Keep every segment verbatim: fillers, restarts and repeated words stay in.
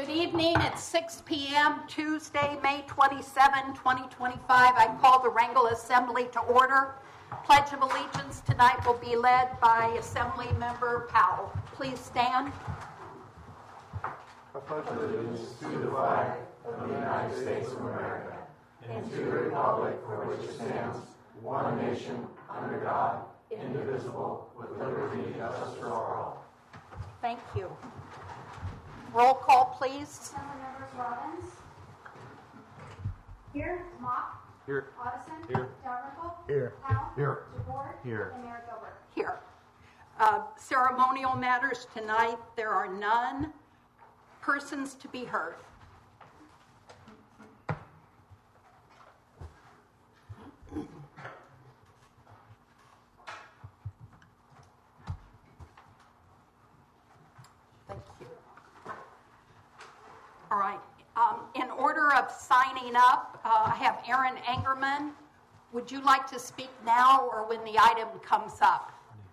Good evening. It's six p.m. Tuesday, May twenty-seventh, twenty twenty-five. I call the Wrangell Assembly to order. Pledge of Allegiance tonight will be led by Assembly Member Powell. Please stand. I pledge allegiance to the flag of the United States of America and to the republic for which it stands, one nation, under God, indivisible, with liberty and justice for all. Thank you. Roll call, please. Assembly members Robbins. Here. Mock. Here. Addison. Here. Dalrymple. Here. Powell. Here. DeBoer. Here. And Mayor Gilbert. Here. Uh, ceremonial matters tonight, there are none. Persons to be heard. Thank you. All right. Um, in order of signing up, uh, I have Aaron Angerman. Would you like to speak now or when the item comes up?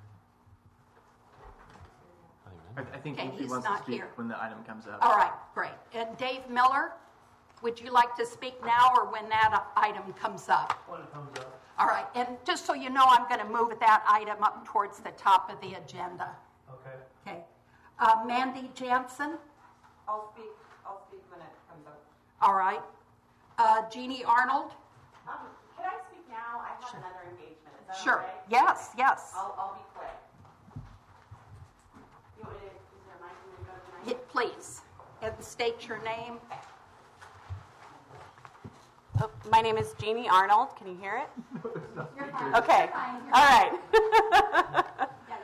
I, I think Okay, he he's wants not to speak here. when the item comes up. All right, great. And Dave Miller, would you like to speak now or when that item comes up? When it comes up. All right, and just so you know, I'm going to move that item up towards the top of the agenda. Okay. Okay. Uh, Mandy Jansen, I'll speak, I'll speak when it comes up. all right. Uh, Jeannie Arnold, Um, can I speak now? I have another engagement. Is that sure. okay? Yes, yes. I'll, I'll be quick. You want me to, is there a mic when we go to the Yeah, please, and state your name. Oh, my name is Jeannie Arnold. Can you hear it? You're fine. Okay. You're fine. You're All fine. right. Yeah,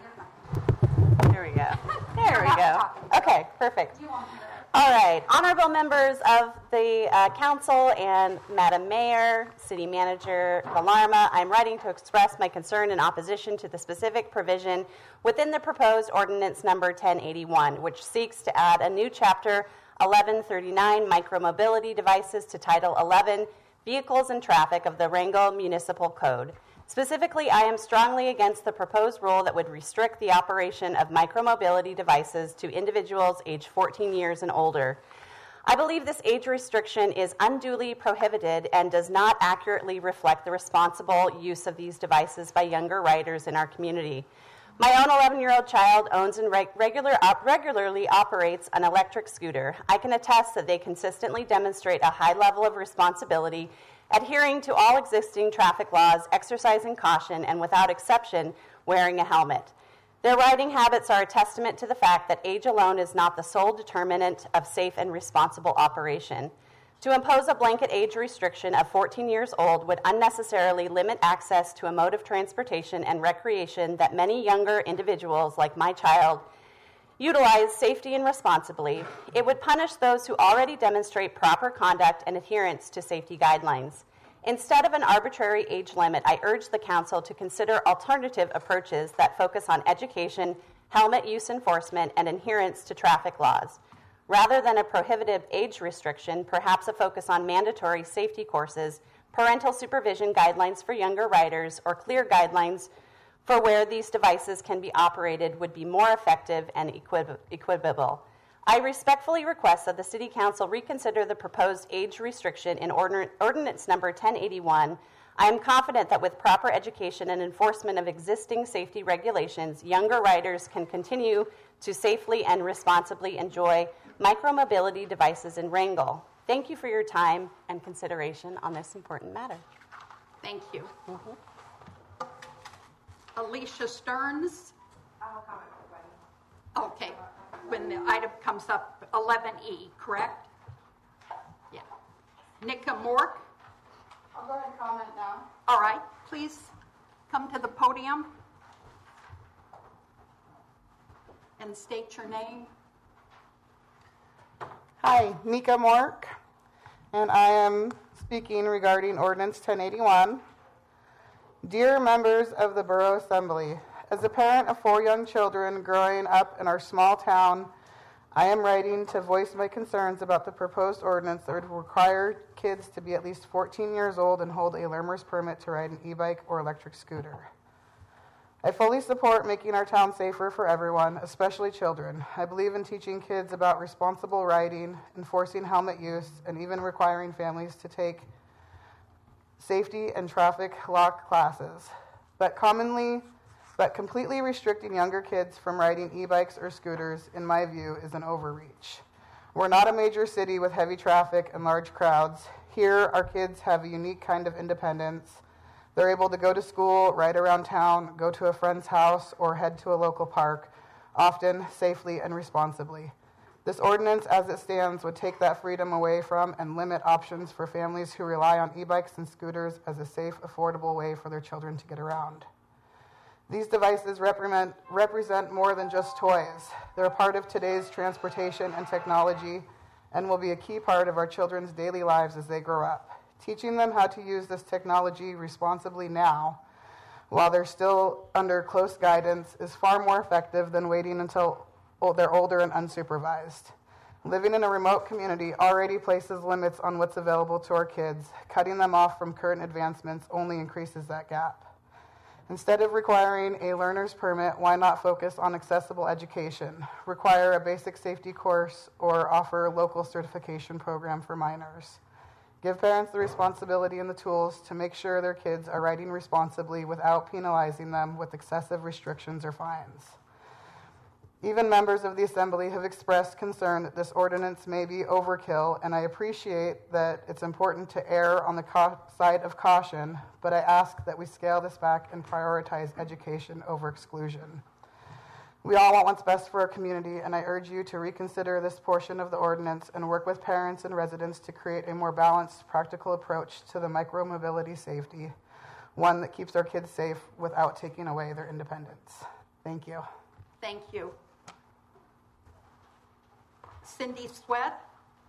you're fine. There we go. There we go. Okay, perfect. You won't hear it. All right, honorable members of the uh, council and Madam Mayor, City Manager Villarma, I'm writing to express my concern and opposition to the specific provision within the proposed ordinance number ten eighty-one, which seeks to add a new chapter eleven thirty-nine, micromobility devices, to Title eleven, vehicles and traffic of the Wrangell Municipal Code. Specifically, I am strongly against the proposed rule that would restrict the operation of micromobility devices to individuals aged fourteen years and older. I believe this age restriction is unduly prohibited and does not accurately reflect the responsible use of these devices by younger riders in our community. My own eleven-year-old child owns and reg- regular op- regularly operates an electric scooter. I can attest that they consistently demonstrate a high level of responsibility, adhering to all existing traffic laws, exercising caution, and without exception, wearing a helmet. Their riding habits are a testament to the fact that age alone is not the sole determinant of safe and responsible operation. To impose a blanket age restriction of fourteen years old would unnecessarily limit access to a mode of transportation and recreation that many younger individuals, like my child, utilize safely and responsibly. It would punish those who already demonstrate proper conduct and adherence to safety guidelines. Instead of an arbitrary age limit, I urge the council to consider alternative approaches that focus on education, helmet use enforcement, and adherence to traffic laws. Rather than a prohibitive age restriction, perhaps a focus on mandatory safety courses, parental supervision guidelines for younger riders, or clear guidelines for where these devices can be operated would be more effective and equib- equitable. I respectfully request that the City Council reconsider the proposed age restriction in ordin- Ordinance Number ten eighty-one. I am confident that with proper education and enforcement of existing safety regulations, younger riders can continue to safely and responsibly enjoy micromobility devices in Wrangell. Thank you for your time and consideration on this important matter. Thank you. Mm-hmm. Alicia Stearns. I'll comment, Okay, when the item comes up, eleven E, correct? Yeah. Nika Mork. I'll go ahead and comment now. All right, please come to the podium and state your name. Hi, Nika Mork, and I am speaking regarding Ordinance ten eighty-one. Dear members of the Borough Assembly, as a parent of four young children growing up in our small town, I am writing to voice my concerns about the proposed ordinance that would require kids to be at least fourteen years old and hold a learner's permit to ride an e-bike or electric scooter. I fully support making our town safer for everyone, especially children. I believe in teaching kids about responsible riding, enforcing helmet use, and even requiring families to take safety and traffic law classes. But commonly, but completely restricting younger kids from riding e-bikes or scooters, in my view, is an overreach. We're not a major city with heavy traffic and large crowds. Here, our kids have a unique kind of independence. They're able to go to school, ride around town, go to a friend's house, or head to a local park, often safely and responsibly. This ordinance, as it stands, would take that freedom away from and limit options for families who rely on e-bikes and scooters as a safe, affordable way for their children to get around. These devices represent, represent more than just toys. They're a part of today's transportation and technology and will be a key part of our children's daily lives as they grow up. Teaching them how to use this technology responsibly now, while they're still under close guidance, is far more effective than waiting until they're older and unsupervised. Living in a remote community already places limits on what's available to our kids. Cutting them off from current advancements only increases that gap. Instead of requiring a learner's permit, why not focus on accessible education, require a basic safety course, or offer a local certification program for minors? Give parents the responsibility and the tools to make sure their kids are riding responsibly without penalizing them with excessive restrictions or fines. Even members of the Assembly have expressed concern that this ordinance may be overkill, and I appreciate that it's important to err on the ca- side of caution, but I ask that we scale this back and prioritize education over exclusion. We all want what's best for our community, and I urge you to reconsider this portion of the ordinance and work with parents and residents to create a more balanced, practical approach to the micromobility safety, one that keeps our kids safe without taking away their independence. Thank you. Thank you. Cindy Sweat.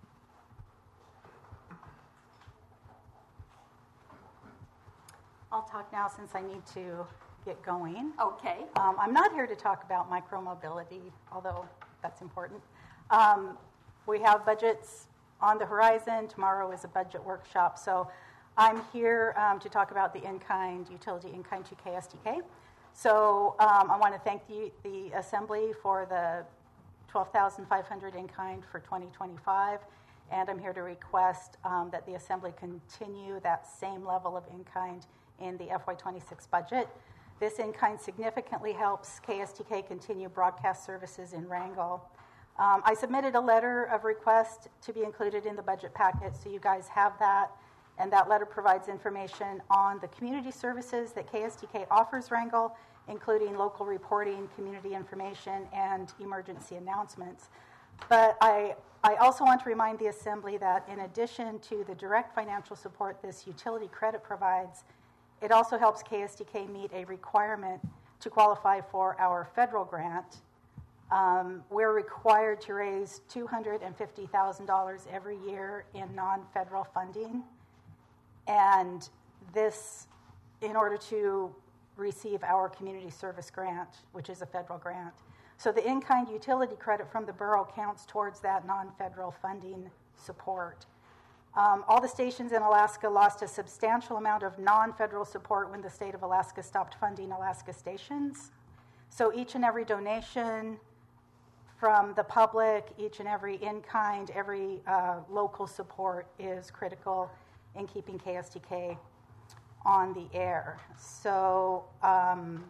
I'll talk now since I need to get going. Okay. Um, I'm not here to talk about micromobility, although that's important. Um, we have budgets on the horizon. Tomorrow is a budget workshop. So I'm here um, to talk about the in-kind, utility in-kind to K S T K. So um, I want to thank the, the Assembly for the twelve thousand five hundred in-kind for twenty twenty-five. And I'm here to request um, that the Assembly continue that same level of in-kind in the F Y twenty-six budget. This in-kind significantly helps K S T K continue broadcast services in Wrangell. Um, I submitted a letter of request to be included in the budget packet, so you guys have that. And that letter provides information on the community services that K S T K offers Wrangell, including local reporting, community information, and emergency announcements. But I, I also want to remind the Assembly that in addition to the direct financial support this utility credit provides, it also helps K S T K meet a requirement to qualify for our federal grant. Um, we're required to raise two hundred fifty thousand dollars every year in non-federal funding. And this, in order to receive our community service grant, which is a federal grant. So the in-kind utility credit from the borough counts towards that non-federal funding support. Um, all the stations in Alaska lost a substantial amount of non-federal support when the state of Alaska stopped funding Alaska stations. So each and every donation from the public, each and every in-kind, every uh, local support is critical in keeping K S T K on the air. So um,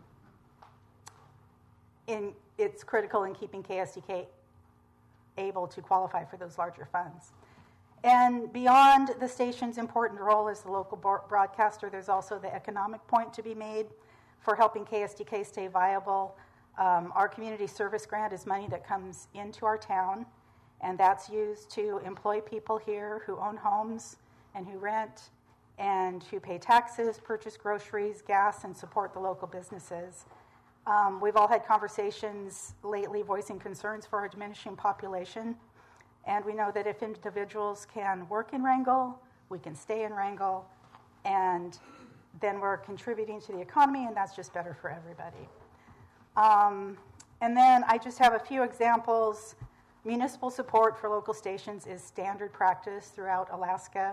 in, it's critical in keeping K S T K able to qualify for those larger funds. And beyond the station's important role as the local broadcaster, there's also the economic point to be made for helping K S T K stay viable. Um, our community service grant is money that comes into our town, and that's used to employ people here who own homes and who rent and who pay taxes, purchase groceries, gas, and support the local businesses. Um, we've all had conversations lately voicing concerns for our diminishing population. And we know that if individuals can work in Wrangell, we can stay in Wrangell, and then we're contributing to the economy, and that's just better for everybody. Um, and then I just have a few examples. Municipal support for local stations is standard practice throughout Alaska.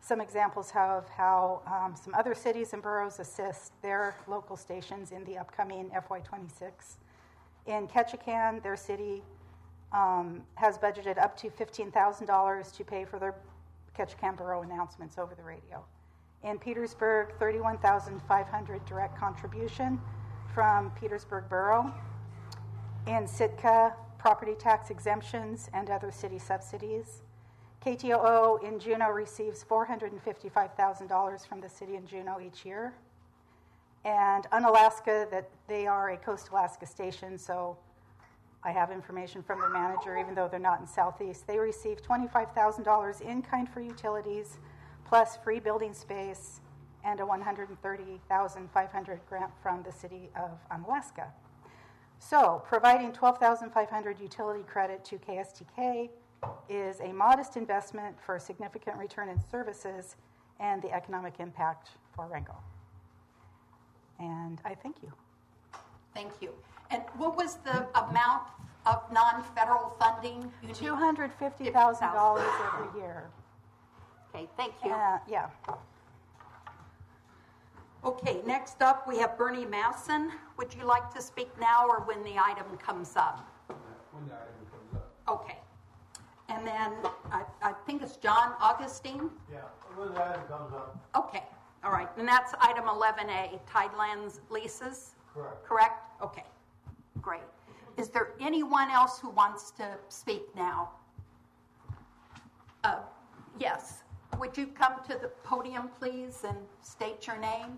some examples of how um, some other cities and boroughs assist their local stations in the upcoming F Y twenty-six. In Ketchikan, their city um, has budgeted up to fifteen thousand dollars to pay for their Ketchikan borough announcements over the radio. In Petersburg, thirty-one thousand five hundred dollars direct contribution from Petersburg Borough. In Sitka, property tax exemptions and other city subsidies. K T O O in Juneau receives four hundred fifty-five thousand dollars from the city in Juneau each year. And Unalaska, that they are a Coast Alaska station, so I have information from their manager, even though they're not in Southeast. They receive twenty-five thousand dollars in kind for utilities, plus free building space, and a one hundred thirty thousand five hundred dollars grant from the city of Unalaska. So, providing twelve thousand five hundred dollars utility credit to K S T K is a modest investment for a significant return in services and the economic impact for Wrangell. And I thank you. Thank you. And what was the amount of non-federal funding? you need? two hundred fifty thousand dollars every year. Okay, thank you. Uh, yeah. Okay, next up we have Bernie Masson. Would you like to speak now or when the item comes up? When the item comes up. Okay. And then I, I think it's John Augustine. Yeah, when the item comes up. Okay, all right. And that's item eleven A, Tidelands leases? Correct. Correct? Okay, great. Is there anyone else who wants to speak now? Uh, yes. Would you come to the podium, please, and state your name?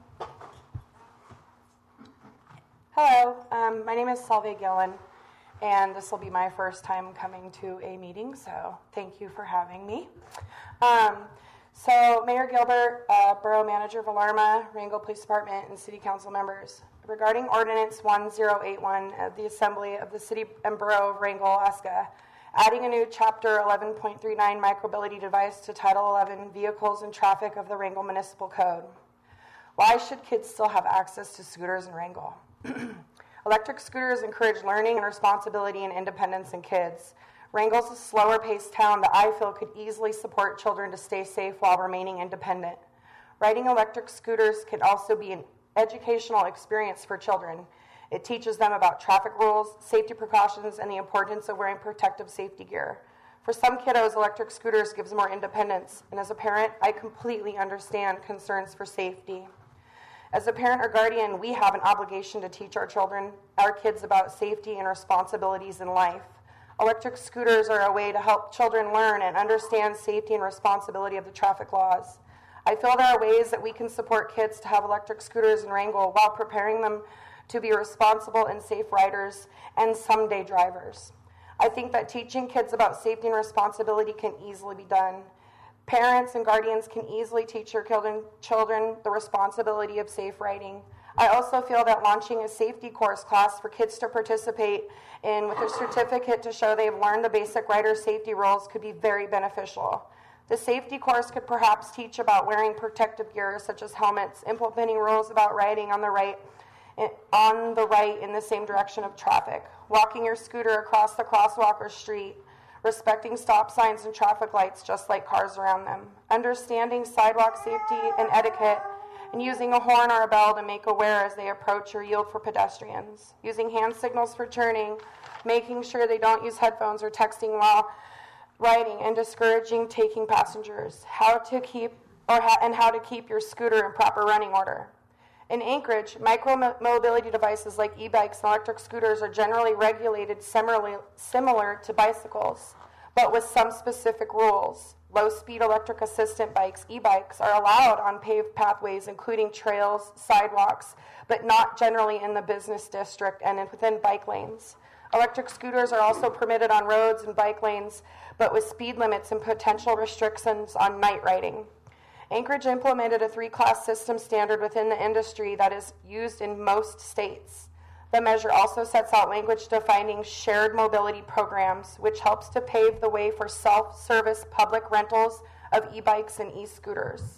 Hello, um, my name is Salve Gillen, and this will be my first time coming to a meeting, so thank you for having me. Um, so, Mayor Gilbert, uh, Borough Manager Villarma, Wrangell Police Department, and City Council members, regarding Ordinance one zero eight one of the Assembly of the City and Borough of Wrangell, Alaska, adding a new Chapter eleven point three nine micromobility device to Title eleven Vehicles and Traffic of the Wrangell Municipal Code. Why should kids still have access to scooters in Wrangell? Electric scooters encourage learning and responsibility and independence in kids. Wrangell's a slower-paced town that I feel could easily support children to stay safe while remaining independent. Riding electric scooters can also be an educational experience for children. It teaches them about traffic rules, safety precautions, and the importance of wearing protective safety gear. For some kiddos, electric scooters gives more independence, and as a parent, I completely understand concerns for safety. As a parent or guardian, we have an obligation to teach our children, our kids, about safety and responsibilities in life. Electric scooters are a way to help children learn and understand safety and responsibility of the traffic laws. I feel there are ways that we can support kids to have electric scooters in Wrangell while preparing them to be responsible and safe riders and someday drivers. I think that teaching kids about safety and responsibility can easily be done. Parents and guardians can easily teach their children, children the responsibility of safe riding. I also feel that launching a safety course class for kids to participate in with a certificate to show they've learned the basic rider safety rules could be very beneficial. The safety course could perhaps teach about wearing protective gear such as helmets, implementing rules about riding on the right on the right in the same direction of traffic, walking your scooter across the crosswalk or street, respecting stop signs and traffic lights just like cars around them, understanding sidewalk safety and etiquette, and using a horn or a bell to make aware as they approach or yield for pedestrians, using hand signals for turning, making sure they don't use headphones or texting while riding, and discouraging taking passengers, how to keep or ha- and how to keep your scooter in proper running order. In Anchorage, micro-mobility devices like e-bikes and electric scooters are generally regulated similarly, similar to bicycles, but with some specific rules. Low-speed electric assistant bikes, e-bikes, are allowed on paved pathways, including trails, sidewalks, but not generally in the business district and within bike lanes. Electric scooters are also permitted on roads and bike lanes, but with speed limits and potential restrictions on night riding. Anchorage implemented a three-class system standard within the industry that is used in most states. The measure also sets out language defining shared mobility programs, which helps to pave the way for self-service public rentals of e-bikes and e-scooters.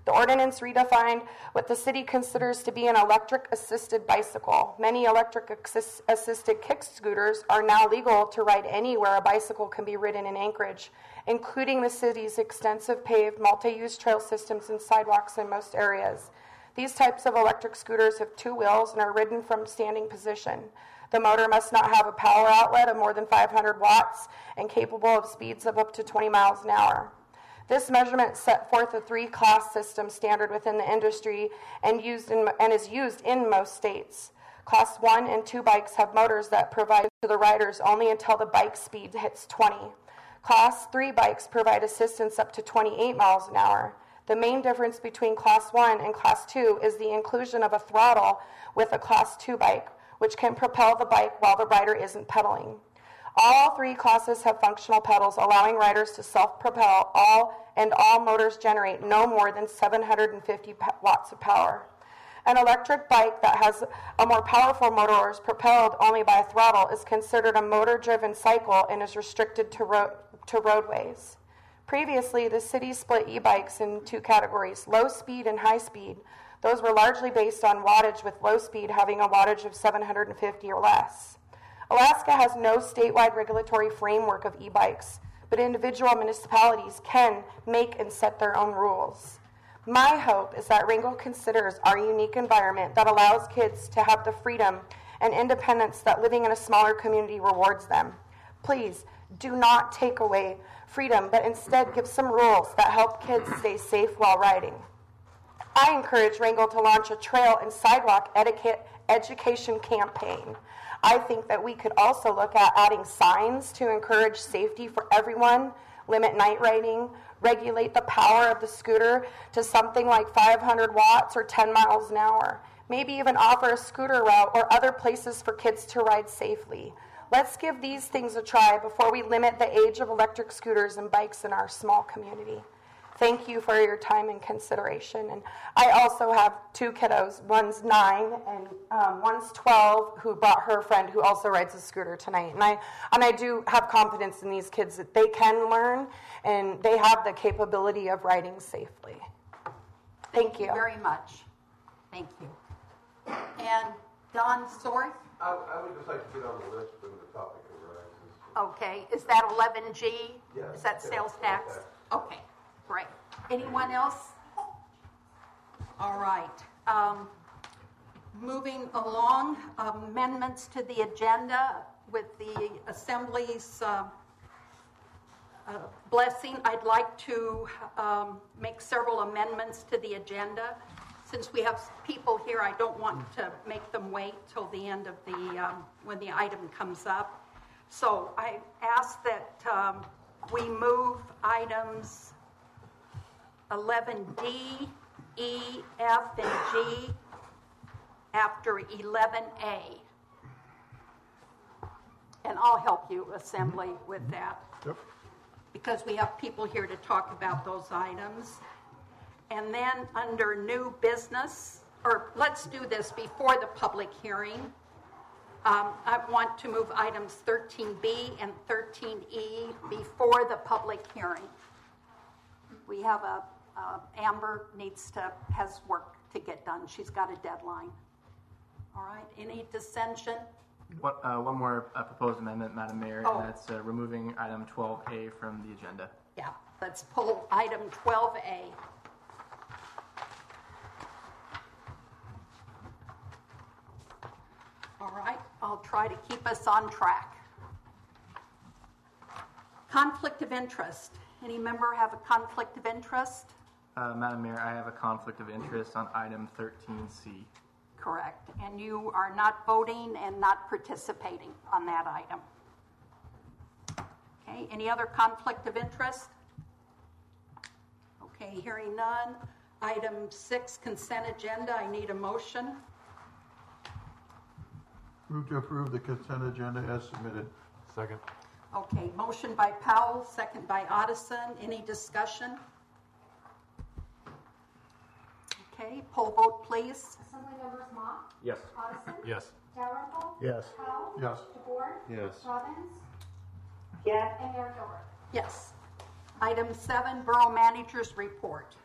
The ordinance redefined what the city considers to be an electric-assisted bicycle. Many electric-assisted kick scooters are now legal to ride anywhere a bicycle can be ridden in Anchorage, including the city's extensive paved multi-use trail systems and sidewalks in most areas. These types of electric scooters have two wheels and are ridden from standing position. The motor must not have a power outlet of more than five hundred watts and capable of speeds of up to twenty miles an hour. This measurement set forth a three-class system standard within the industry and, used in, and is used in most states. Class one and two bikes have motors that provide to the riders only until the bike speed hits twenty. Class three bikes provide assistance up to twenty-eight miles an hour. The main difference between Class one and Class two is the inclusion of a throttle with a Class two bike, which can propel the bike while the rider isn't pedaling. All three classes have functional pedals, allowing riders to self-propel, all and all motors generate no more than seven hundred fifty watts of power. An electric bike that has a more powerful motor or is propelled only by a throttle is considered a motor-driven cycle and is restricted to, ro- to roadways. Previously, the city split e-bikes in two categories, low speed and high speed. Those were largely based on wattage, with low speed having a wattage of seven hundred fifty or less. Alaska has no statewide regulatory framework of e-bikes, but individual municipalities can make and set their own rules. My hope is that Wrangell considers our unique environment that allows kids to have the freedom and independence that living in a smaller community rewards them. Please do not take away freedom, but instead give some rules that help kids stay safe while riding. I encourage Wrangell to launch a trail and sidewalk etiquette education campaign. I think that we could also look at adding signs to encourage safety for everyone, limit night riding, regulate the power of the scooter to something like five hundred watts or ten miles an hour. Maybe even offer a scooter route or other places for kids to ride safely. Let's give these things a try before we limit the age of electric scooters and bikes in our small community. Thank you for your time and consideration. And I also have two kiddos. One's nine and um, one's twelve, who brought her friend who also rides a scooter tonight. And I and I do have confidence in these kids that they can learn and they have the capability of riding safely. Thank, Thank you. you very much. Thank you. And Don Sorth? I, I would just like to get on the list when the topic arises. Okay, is that eleven G? Yes. Is that Yeah, sales sales tax? tax. Okay, great. Anyone else? All right. Um, moving along, amendments to the agenda with the Assembly's uh, uh, blessing. I'd like to um, make several amendments to the agenda. Since we have people here, I don't want to make them wait till the end of the, um, when the item comes up. So I ask that um, we move items eleven D, E, F, and G after eleven A. And I'll help you, Assembly, with that. Yep. Because we have people here to talk about those items. And then under new business, or let's do this before the public hearing. Um, I want to move items thirteen B and thirteen E before the public hearing. We have a, uh, Amber needs to, has work to get done. She's got a deadline. All right, any dissension? One, uh, one more uh, proposed amendment, Madam Mayor, Oh. and that's uh, removing item twelve A from the agenda. Yeah, let's pull item twelve A. All right, I'll try to keep us on track. Conflict of interest. Any member have a conflict of interest? Uh, Madam Mayor, I have a conflict of interest on item thirteen C. Correct. And you are not voting and not participating on that item. Okay, any other conflict of interest? Okay, hearing none. Item six, consent agenda. I need a motion. Move to approve the consent agenda as submitted. Second. Okay, motion by Powell, second by Otteson. Any discussion? Okay, poll vote, please. Assembly members Mock, Yes. Odison, Yes. Dalrymple, Yes. Powell, Yes. DeBoer, Yes. Robbins, Yes. and Mayor Gilbert. Yes. Item seven, Borough Manager's Report.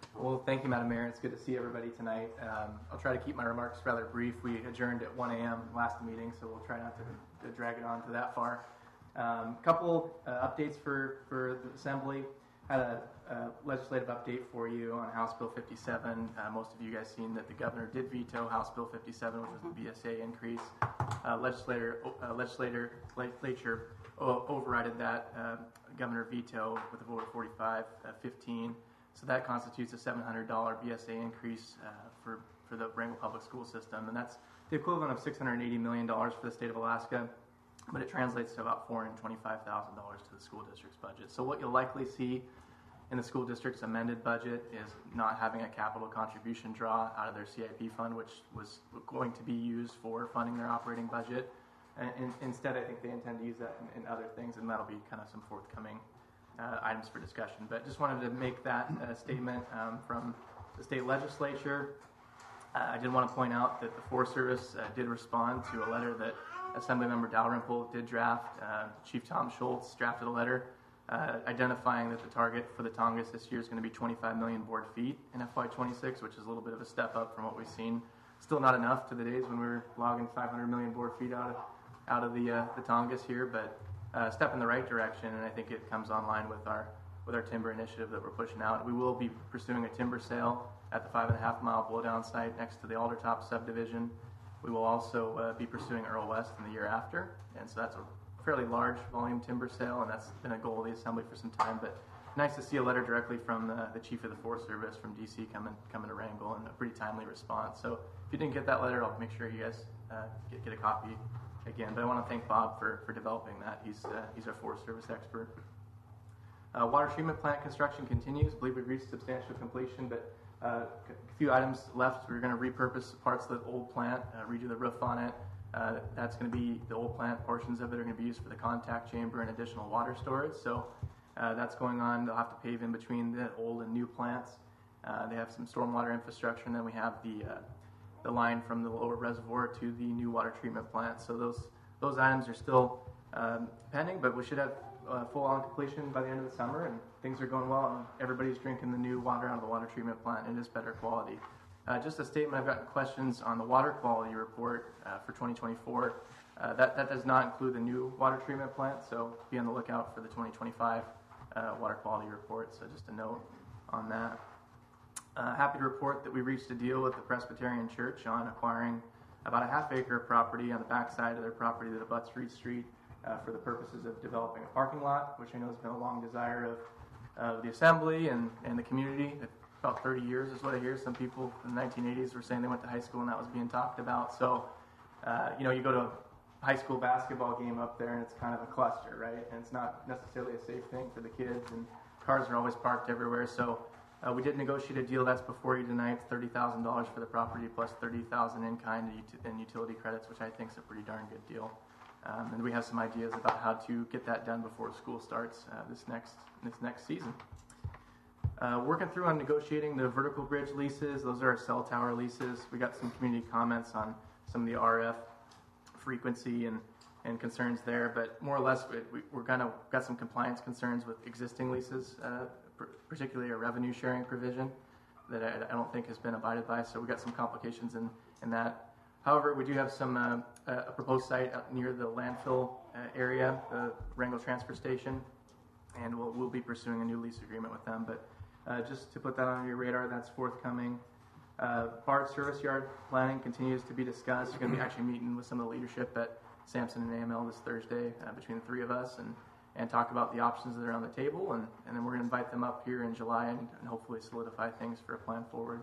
Well, thank you, Madam Mayor. It's good to see everybody tonight. Um, I'll try to keep my remarks rather brief. We adjourned at one a.m. last meeting, so we'll try not to, to drag it on to that far. A um, couple uh, updates for, for the Assembly. Had a, a legislative update for you on House Bill fifty-seven. Uh, most of you guys seen that the governor did veto House Bill fifty-seven, which was the B S A increase. Uh, legislator, uh, legislator, legislature o- overrided that uh, governor veto with a vote of forty-five fifteen. So that constitutes a seven hundred dollars B S A increase uh, for, for the Wrangell Public School System, and that's the equivalent of six hundred eighty million dollars for the state of Alaska, but it translates to about four hundred twenty-five thousand dollars to the school district's budget. So what you'll likely see in the school district's amended budget is not having a capital contribution draw out of their C I P fund, which was going to be used for funding their operating budget. And in, instead, I think they intend to use that in, in other things, and that'll be kind of some forthcoming uh, items for discussion. But just wanted to make that uh, statement um, from the state legislature. Uh, I did want to point out that the Forest Service uh, did respond to a letter that Assemblymember Dalrymple did draft. Uh, Chief Tom Schultz drafted a letter Uh, identifying that the target for the Tongass this year is going to be twenty-five million board feet in F Y twenty-six, which is a little bit of a step up from what we've seen. Still not enough to the days when we were logging five hundred million board feet out of out of the uh, the Tongass here, but uh, step in the right direction, and I think it comes online with our with our timber initiative that we're pushing out. We will be pursuing a timber sale at the five and a half mile blowdown site next to the Aldertop subdivision. We will also uh, be pursuing Earl West in the year after, and so that's a fairly large volume timber sale, and that's been a goal of the Assembly for some time. But nice to see a letter directly from the, the Chief of the Forest Service from D C coming coming to Wrangell, and a pretty timely response. So if you didn't get that letter, I'll make sure you guys uh, get, get a copy again. But I want to thank Bob for, for developing that. He's uh, he's our Forest Service expert. Uh, water treatment plant construction continues. I believe we've reached substantial completion, but uh, a few items left. We're going to repurpose parts of the old plant, uh, redo the roof on it. Uh, that's going to be the old plant. Portions of it are going to be used for the contact chamber and additional water storage. So uh, that's going on. They'll have to pave in between the old and new plants. Uh, they have some stormwater infrastructure, and then we have the uh, the line from the lower reservoir to the new water treatment plant. So those those items are still um, pending, but we should have uh, full-on completion by the end of the summer, and things are going well, and everybody's drinking the new water out of the water treatment plant, and it is better quality. Uh, just a statement, I've gotten questions on the water quality report uh, for twenty twenty-four. Uh, that, that does not include the new water treatment plant, so be on the lookout for the twenty twenty-five uh, water quality report. So just a note on that. Uh, happy to report that we reached a deal with the Presbyterian Church on acquiring about a half acre of property on the backside of their property that abuts Reed Street uh, for the purposes of developing a parking lot, which I know has been a long desire of uh, the Assembly and, and the community. About thirty years is what I hear. Some people in the nineteen eighties were saying they went to high school and that was being talked about. So, uh, you know, you go to a high school basketball game up there and it's kind of a cluster, right? And it's not necessarily a safe thing for the kids, and cars are always parked everywhere. So uh, we did negotiate a deal that's before you tonight, thirty thousand dollars for the property plus thirty thousand dollars in kind and utility credits, which I think is a pretty darn good deal. Um, and we have some ideas about how to get that done before school starts uh, this next this next season. Uh, working through on negotiating the vertical bridge leases. Those are our cell tower leases. We got some community comments on some of the R F frequency and, and concerns there, but more or less we, we're kind of got some compliance concerns with existing leases, uh, particularly a revenue sharing provision that I, I don't think has been abided by. So we got some complications in, in that. However, we do have some uh, a proposed site out near the landfill uh, area, the Wrangell Transfer Station, and we'll we'll be pursuing a new lease agreement with them. But Uh, just to put that on your radar, that's forthcoming. Uh, Bard Service Yard planning continues to be discussed. We're going to be actually meeting with some of the leadership at Sampson and A M L this Thursday uh, between the three of us and, and talk about the options that are on the table. And, and then we're going to invite them up here in July and, and hopefully solidify things for a plan forward.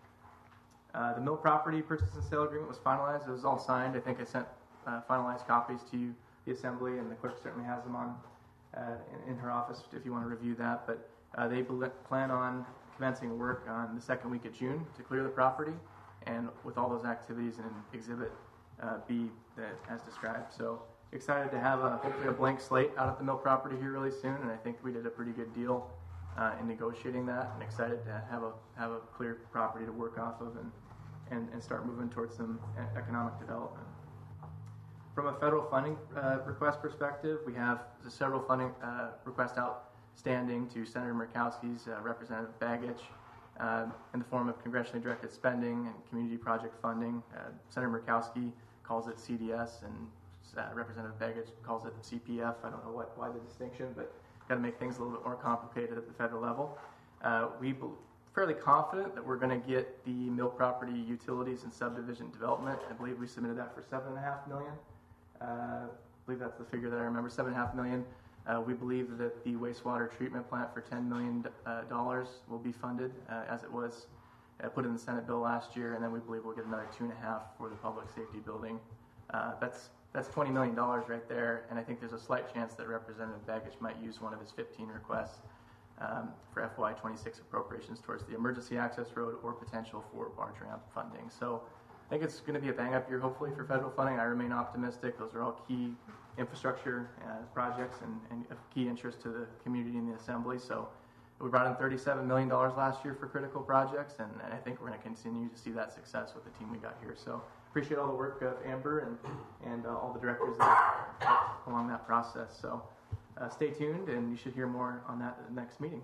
Uh, the mill property purchase and sale agreement was finalized. It was all signed. I think I sent uh, finalized copies to you, the Assembly, and the clerk certainly has them on uh, in, in her office if you want to review that. But Uh, they plan on commencing work on the second week of June to clear the property, and with all those activities in Exhibit uh, B that, as described. So excited to have a, hopefully a blank slate out at the mill property here really soon, and I think we did a pretty good deal uh, in negotiating that, and excited to have a have a clear property to work off of and, and, and start moving towards some economic development. From a federal funding uh, request perspective, we have several funding uh, requests out standing to Senator Murkowski's uh, Representative Bagich. uh, in the form of congressionally directed spending and community project funding. Uh, Senator Murkowski calls it C D S, and uh, Representative Begich calls it C P F. I don't know what, why the distinction, but got to make things a little bit more complicated at the federal level. Uh, we be- fairly confident that we're going to get the mill property utilities and subdivision development. I believe we submitted that for seven and a half million. Uh, I believe that's the figure that I remember, seven and a half million. Uh, we believe that the wastewater treatment plant for ten million dollars uh, will be funded uh, as it was uh, put in the Senate bill last year, and then we believe we'll get another two and a half for the public safety building. Uh, that's that's twenty million dollars right there, and I think there's a slight chance that Representative Begich might use one of his fifteen requests um, for F Y twenty-six appropriations towards the emergency access road or potential for barge ramp funding. So I think it's going to be a bang-up year, hopefully, for federal funding. I remain optimistic. Those are all key infrastructure uh, projects and, and of key interest to the community and the assembly. So we brought in thirty-seven million dollars last year for critical projects, and, and I think we're going to continue to see that success with the team we got here. So appreciate all the work of Amber and, and uh, all the directors that helped along that process. So uh, stay tuned, and you should hear more on that at the next meeting.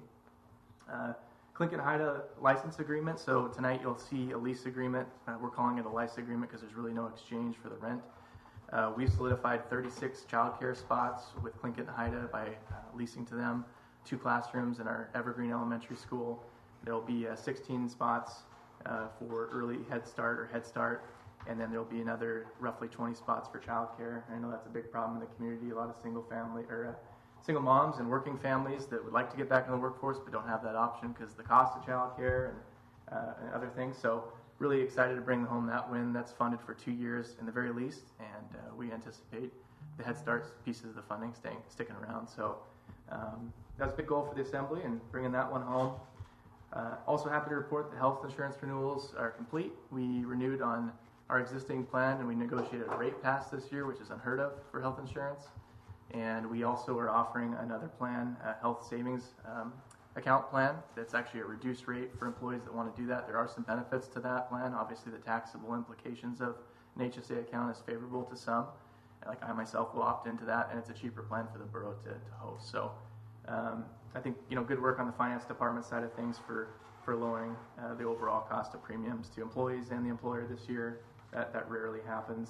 Uh, Clinton Haida license agreement. So tonight you'll see a lease agreement. Uh, we're calling it a license agreement because there's really no exchange for the rent. Uh, we've solidified thirty-six childcare spots with Clinton Haida by uh, leasing to them two classrooms in our Evergreen Elementary School. There will be uh, sixteen spots uh, for early Head Start or Head Start, and then there will be another roughly twenty spots for childcare. I know that's a big problem in the community. A lot of single family or uh, single moms and working families that would like to get back in the workforce but don't have that option because of the cost of childcare and, uh, and other things. So really excited to bring home that win. That's funded for two years in the very least, and uh, we anticipate the Head Start pieces of the funding staying sticking around. So um, that's a big goal for the Assembly and bringing that one home. Uh, also happy to report the health insurance renewals are complete. We renewed on our existing plan, and we negotiated a rate pass this year, which is unheard of for health insurance. And we also are offering another plan, a health savings um, account plan that's actually a reduced rate for employees that want to do that. There are some benefits to that plan. Obviously, the taxable implications of an H S A account is favorable to some. Like I myself will opt into that, and it's a cheaper plan for the borough to, to host. So um, I think, you know, good work on the finance department side of things for, for lowering uh, the overall cost of premiums to employees and the employer this year. That, that rarely happens.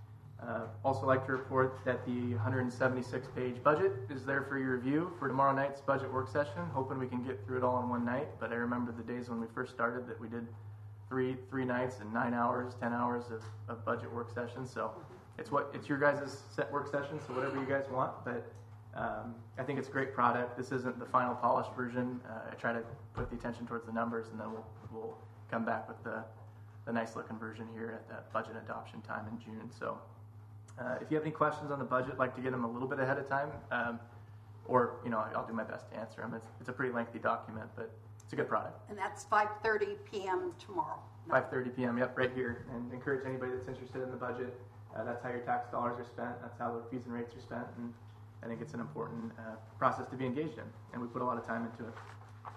Uh, also like to report that the one hundred seventy-six page budget is there for your review for tomorrow night's budget work session. Hoping we can get through it all in one night, but I remember the days when we first started that we did three three nights and nine hours, ten hours of, of budget work sessions. So it's what it's your guys' set work session, so whatever you guys want, but um, I think it's a great product. This isn't the final polished version. Uh, I try to put the attention towards the numbers, and then we'll, we'll come back with the, the nice looking version here at that budget adoption time in June. So Uh, if you have any questions on the budget, like to get them a little bit ahead of time, um, or, you know, I'll do my best to answer them. It's, it's a pretty lengthy document, but it's a good product. And that's five thirty p.m. tomorrow. five thirty p.m., yep, right here. And encourage anybody that's interested in the budget. Uh, that's how your tax dollars are spent. That's how the fees and rates are spent. And I think it's an important uh, process to be engaged in. And we put a lot of time into it.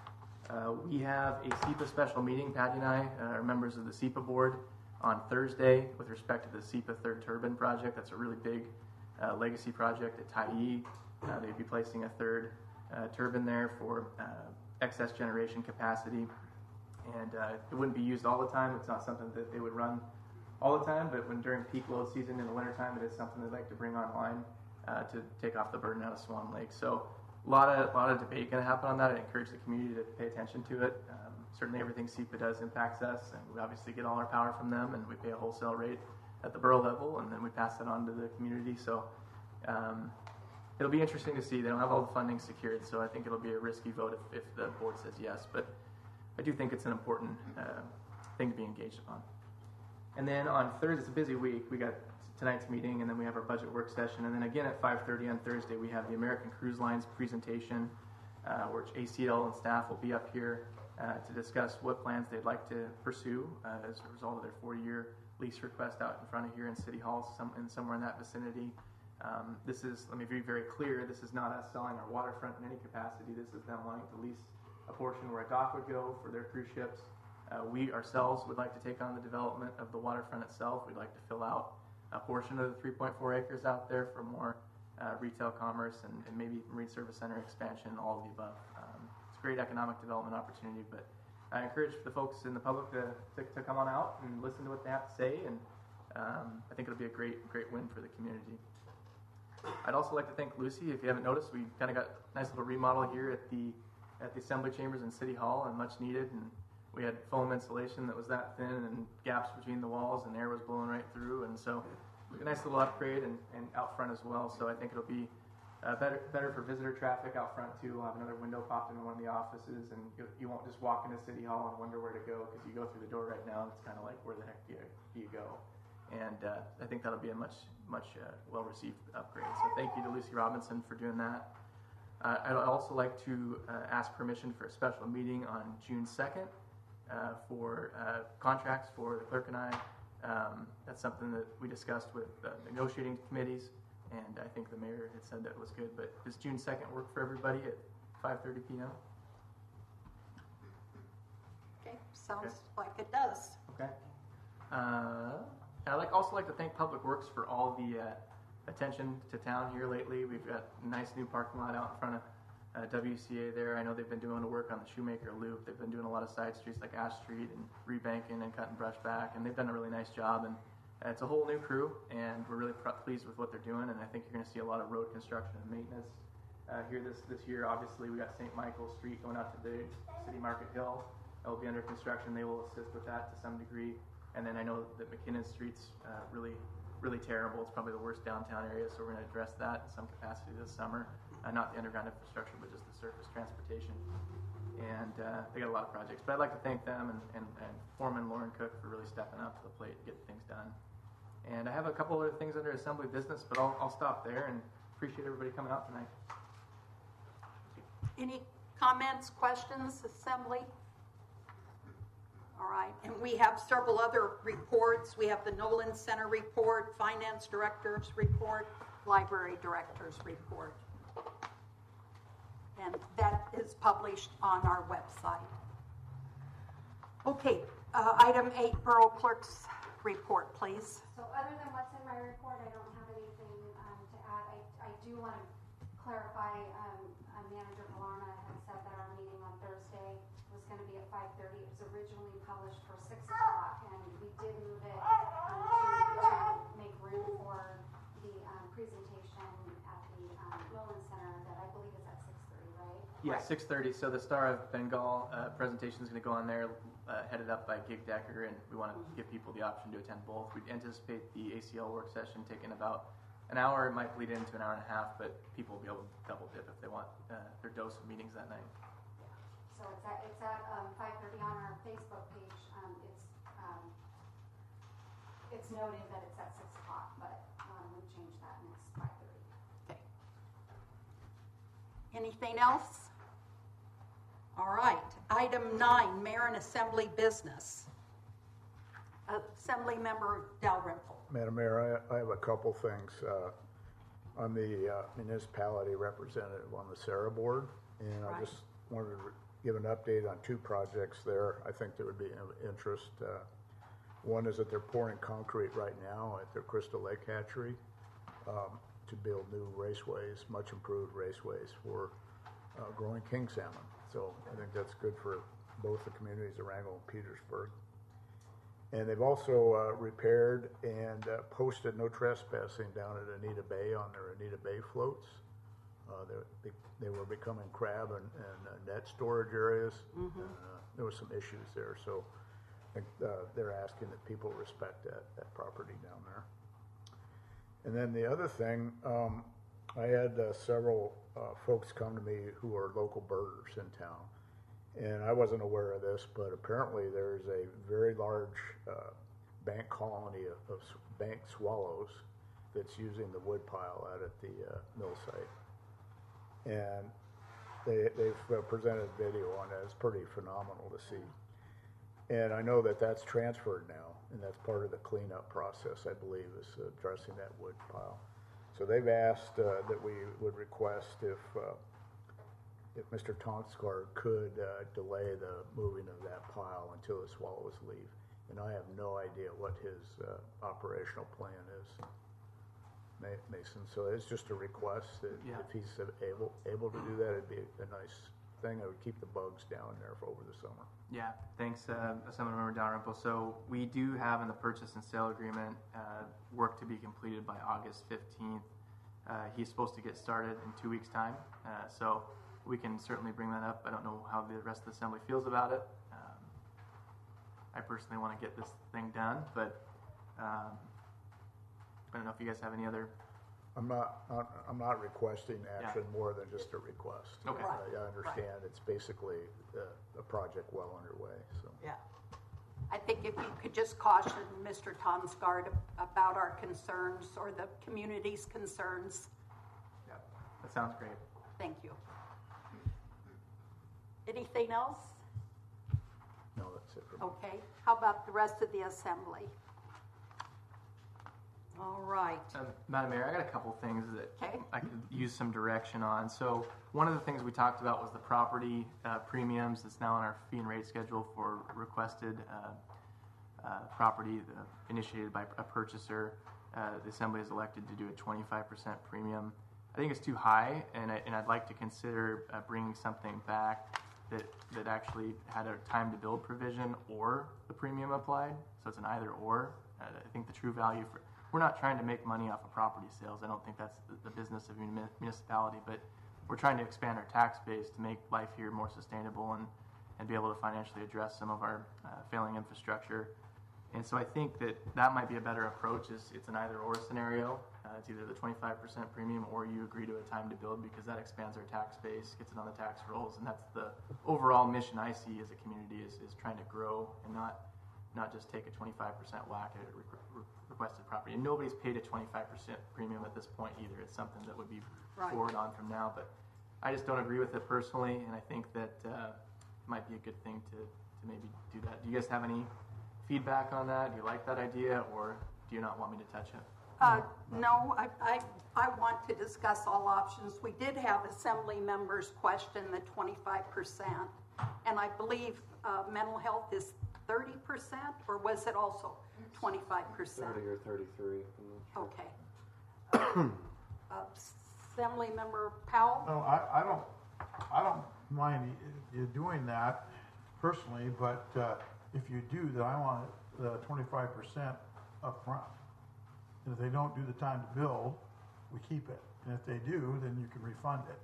Uh, we have a SEPA special meeting. Patty and I uh, are members of the SEPA board on Thursday with respect to the SEPA third turbine project. That's a really big uh, legacy project at Tyee. Uh, they'd be placing a third uh, turbine there for uh, excess generation capacity. And uh, it wouldn't be used all the time. It's not something that they would run all the time, but when during peak load season in the wintertime, it is something they'd like to bring online uh, to take off the burden out of Swan Lake. So a lot of, a lot of debate going to happen on that. I encourage the community to pay attention to it. Um, Certainly everything SEPA does impacts us, and we obviously get all our power from them, and we pay a wholesale rate at the borough level, and then we pass it on to the community. So um, it'll be interesting to see. They don't have all the funding secured, so I think it'll be a risky vote if, if the board says yes. But I do think it's an important uh, thing to be engaged upon. And then on Thursday, it's a busy week. We got tonight's meeting, and then we have our budget work session. And then again at five thirty on Thursday, we have the American Cruise Lines presentation, uh, which A C L and staff will be up here Uh, to discuss what plans they'd like to pursue uh, as a result of their four-year lease request out in front of here in City Hall, some, in somewhere in that vicinity. Um, this is, let me be very clear, this is not us selling our waterfront in any capacity. This is them wanting to lease a portion where a dock would go for their cruise ships. Uh, we ourselves would like to take on the development of the waterfront itself. We'd like to fill out a portion of the three point four acres out there for more uh, retail commerce and, and maybe Marine Service Center expansion, all of the above. Um, Great economic development opportunity, but I encourage the folks in the public to, to, to come on out and listen to what they have to say, and um, I think it'll be a great, great win for the community. I'd also like to thank Lucy. If you haven't noticed, we kind of got a nice little remodel here at the at the Assembly Chambers in City Hall, and much needed. And we had foam insulation that was that thin, and gaps between the walls, and air was blowing right through. And so, a nice little upgrade, and, and out front as well. So I think it'll be uh, better better for visitor traffic out front too. We'll have another window popped into one of the offices, and you, you won't just walk into City Hall and wonder where to go, because you go through the door right now, it's kind of like, where the heck do you, do you go? And uh, I think that'll be a much, much uh, well-received upgrade. So thank you to Lucy Robinson for doing that. Uh, I'd also like to uh, ask permission for a special meeting on June second uh, for uh, contracts for the clerk and I. Um, that's something that we discussed with uh, negotiating committees, and I think the mayor had said that was good. But does June second work for everybody at five thirty p.m.? Okay, sounds okay. like it does. Okay. Uh, I'd like, also like to thank Public Works for all the uh, attention to town here lately. We've got a nice new parking lot out in front of uh, W C A there. I know they've been doing the work on the Shoemaker Loop. They've been doing a lot of side streets like Ash Street and rebanking and cutting brush back, and they've done a really nice job. And uh, it's a whole new crew, and we're really pr- pleased with what they're doing. And I think you're going to see a lot of road construction and maintenance uh, here this, this year. Obviously, we got Saint Michael Street going out to the City Market Hill. That will be under construction. They will assist with that to some degree. And then I know that McKinnon Street's uh, really, really terrible. It's probably the worst downtown area, so we're going to address that in some capacity this summer. Uh, not the underground infrastructure, but just the surface transportation. And uh, they got a lot of projects. But I'd like to thank them and, and, and Foreman Lauren Cook for really stepping up to the plate to get things done. And I have a couple other things under Assembly business, but I'll, I'll stop there, and appreciate everybody coming out tonight. Any comments, questions, Assembly? All right, and we have several other reports. We have the Nolan Center report, Finance Director's report, Library Director's report. And that is published on our website. Okay, uh, item eight, Borough Clerk's report, please. So other than what's in my report, I don't have anything um, to add. I, I do want to clarify, um, uh, Manager Valarma had said that our meeting on Thursday was going to be at five thirty. It was originally published for six o'clock, and we did move it um, to, to make room for the um, presentation at the um, Nolan Center that I believe is at six thirty, right? Yeah, six thirty. So the Star of Bengal uh, presentation is going to go on there, uh, headed up by Gig Decker, and we want to give people the option to attend both. We anticipate the A C L work session taking about an hour. It might bleed into an hour and a half, but people will be able to double dip if they want uh, their dose of meetings that night. So it's at, it's at um, five thirty on our Facebook page. Um, it's um, it's noted that it's at six o'clock, but um, we've changed that and it's five thirty. Okay. Anything else? All right. Item nine, Mayor and Assembly business. Assembly Member Dalrymple. Madam Mayor, I, I have a couple things. Uh, I'm the uh, municipality representative on the Sarah board, and Right. I just wanted to give an update on two projects there. I think that would be of interest. Uh, one is that they're pouring concrete right now at their Crystal Lake Hatchery um, to build new raceways, much improved raceways for uh, growing king salmon. So I think that's good for both the communities of Wrangell and Petersburg. And they've also uh, repaired and uh, posted no trespassing down at Anita Bay on their Anita Bay floats. Uh, they, they were becoming crab and, and uh, net storage areas. Mm-hmm. And, uh, there were some issues there, so I think uh, they're asking that people respect that, that property down there. And then the other thing, um, I had uh, several uh, folks come to me who are local birders in town. And I wasn't aware of this, but apparently there's a very large uh, bank colony of, of bank swallows that's using the wood pile out at the uh, mill site. And they, they've uh, presented video on it. It's pretty phenomenal to see. And I know that that's transferred now, and that's part of the cleanup process, I believe, is addressing that wood pile. So they've asked uh, that we would request if uh, if Mister Tonskar could uh, delay the moving of that pile until the swallows leave. And I have no idea what his uh, operational plan is, Mason. So it's just a request that Yeah. if he's able able to do that, it'd be a, a nice thing that would keep the bugs down there for over the summer. Yeah, thanks, uh, Assemblymember Dalrymple. So we do have in the purchase and sale agreement uh, work to be completed by August fifteenth. Uh, he's supposed to get started in two weeks' time, uh, so we can certainly bring that up. I don't know how the rest of the assembly feels about it. Um, I personally want to get this thing done, but um, I don't know if you guys have any other. I'm not, not I'm not requesting action more than just a request. Okay. I, I understand it's basically uh, a project well underway. So Yeah. I think if you could just caution Mister Tonsgard about our concerns or the community's concerns. Yeah, that sounds great. Thank you. Anything else? no, that's it. For me. Okay. How about the rest of the assembly? All right. Um, Madam Mayor, I got a couple things that Okay. I could use some direction on. So one of the things we talked about was the property uh, premiums. It's now on our fee and rate schedule for requested uh, uh, property uh, initiated by a purchaser. Uh, the Assembly has elected to do a twenty-five percent premium. I think it's too high, and, I, and I'd like to consider uh, bringing something back that, that actually had a time to build provision or the premium applied. So it's an either or. Uh, I think the true value for We're not trying to make money off of property sales. I don't think that's the, the business of a muni- municipality, but we're trying to expand our tax base to make life here more sustainable and, and be able to financially address some of our uh, failing infrastructure. And so I think that that might be a better approach. Is it's an either or scenario. Uh, it's either the twenty-five percent premium or you agree to a time to build, because that expands our tax base, gets it on the tax rolls, and that's the overall mission I see as a community is, is trying to grow and not not just take a twenty-five percent whack at re- re- requested property. And nobody's paid a twenty-five percent premium at this point either. It's something that would be Right. forward on from now. But I just don't agree with it personally, and I think that uh, it might be a good thing to, to maybe do that. Do you guys have any feedback on that? Do you like that idea, or do you not want me to touch it? Uh, no, I, I, I want to discuss all options. We did have assembly members question the twenty-five percent, and I believe uh, mental health is thirty percent, or was it also twenty-five percent? Thirty or thirty-three. I'm not sure. Okay. Uh, Assembly member Powell? No, I, I don't, I don't mind you doing that personally, but uh, if you do, then I want the twenty-five percent up front. And if they don't do the time to build, we keep it. And if they do, then you can refund it.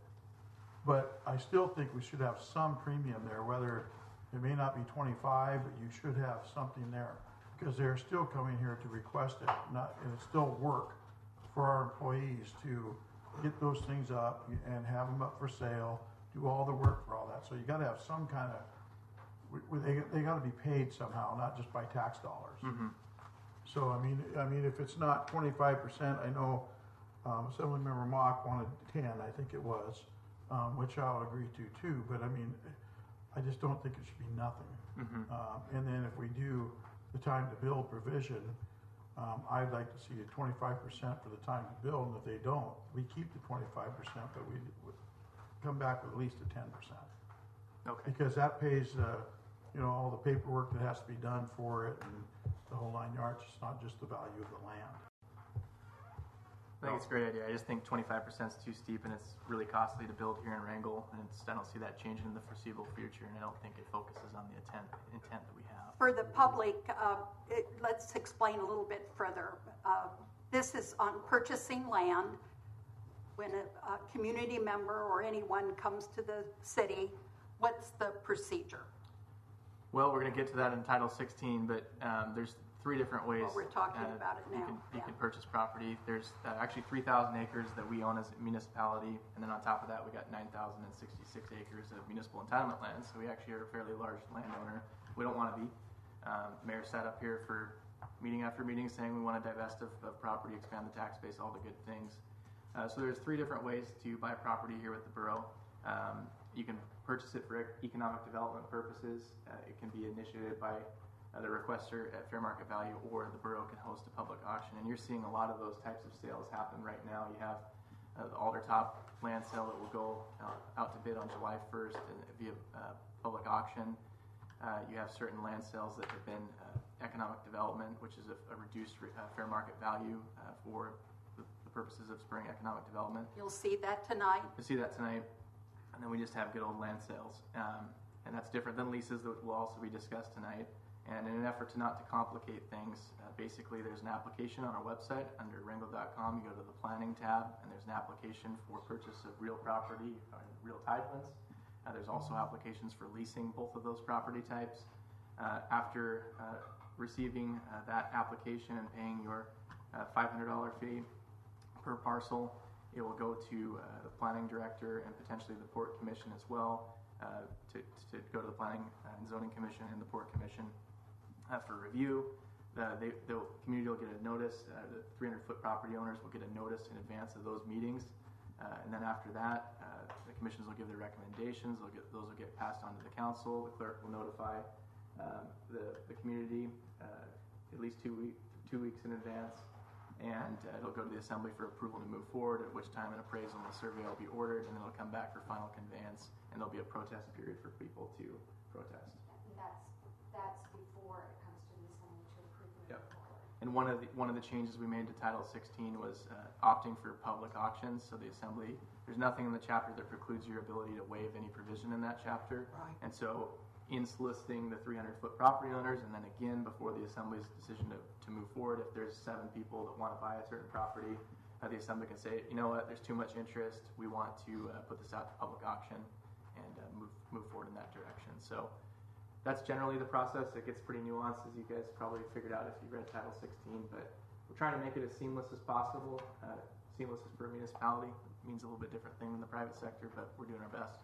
But I still think we should have some premium there, whether it may not be twenty-five, but you should have something there. Because they're still coming here to request it, not, and it's still work for our employees to get those things up and have them up for sale, do all the work for all that. So you gotta have some kind of, we- we- they, they gotta be paid somehow, not just by tax dollars. Mm-hmm. So, I mean, I mean, if it's not twenty-five percent, I know, um, Assemblymember Mock wanted ten, I think it was, um, which I'll agree to too, but I mean, I just don't think it should be nothing. Mm-hmm. Um, and then if we do the time to build provision, um, I'd like to see a twenty-five percent for the time to build, and if they don't, we keep the twenty-five percent, but we would come back with at least a ten percent. Okay. Because that pays, uh, you know, all the paperwork that has to be done for it and the whole nine yards. It's not just the value of the land. I think it's a great idea. I just think twenty-five percent is too steep, and it's really costly to build here in Wrangell, and it's, I don't see that changing in the foreseeable future, and I don't think it focuses on the intent, intent that we have. For the public, uh, it, let's explain a little bit further. Uh, this is on purchasing land. When a, a community member or anyone comes to the city, what's the procedure? Well, we're going to get to that in Title sixteen, but um, there's three different ways. Well, we're talking uh, about it you now, Can, you yeah. can purchase property. There's uh, actually three thousand acres that we own as a municipality, and then on top of that, we got nine thousand sixty-six acres of municipal entitlement land. So we actually are a fairly large landowner. We don't want to be. Um, Mayor sat up here for meeting after meeting saying we want to divest of, of property, expand the tax base, all the good things. Uh, so there's three different ways to buy property here with the borough. Um, you can purchase it for economic development purposes. Uh, it can be initiated by uh, the requester at fair market value, or the borough can host a public auction. And you're seeing a lot of those types of sales happen right now. You have uh, the Aldertop land sale that will go uh, out to bid on July first and via uh, public auction. Uh, you have certain land sales that have been uh, economic development, which is a, a reduced re- uh, fair market value uh, for the, the purposes of spurring economic development. You'll see that tonight. You see that tonight. And then we just have good old land sales. Um, and that's different than leases that will also be discussed tonight. And in an effort to not to complicate things, uh, basically there's an application on our website under wrangell dot com. You go to the planning tab, and there's an application for purchase of real property, or real titlings. Uh, there's also applications for leasing both of those property types. Uh, after uh, receiving uh, that application and paying your uh, five hundred dollars fee per parcel, it will go to uh, the planning director and potentially the Port Commission as well, uh, to, to go to the Planning and Zoning Commission and the Port Commission uh, for review. The, they, the community will get a notice, uh, the three hundred foot property owners will get a notice in advance of those meetings. Uh, and then after that, uh, the commissions will give their recommendations. They'll get, those will get passed on to the council. The clerk will notify um, the, the community uh, at least two, week, two weeks in advance. And uh, it'll go to the assembly for approval to move forward, at which time an appraisal and a survey will be ordered, and then it'll come back for final conveyance, and there'll be a protest period for people to protest. And that's, that's before it comes to the assembly to approve it. Yep. And one of the one of the changes we made to Title sixteen was uh, opting for public auctions. So the assembly, there's nothing in the chapter that precludes your ability to waive any provision in that chapter. Right. And so in soliciting the three hundred foot property owners, and then again before the assembly's decision to, to move forward, if there's seven people that want to buy a certain property, uh, the assembly can say, you know what, there's too much interest. We want to uh, put this out to public auction and uh, move move forward in that direction. So that's generally the process. It gets pretty nuanced, as you guys probably figured out if you read Title sixteen, but we're trying to make it as seamless as possible. Uh, seamless as for a municipality means a little bit different thing than the private sector, but we're doing our best.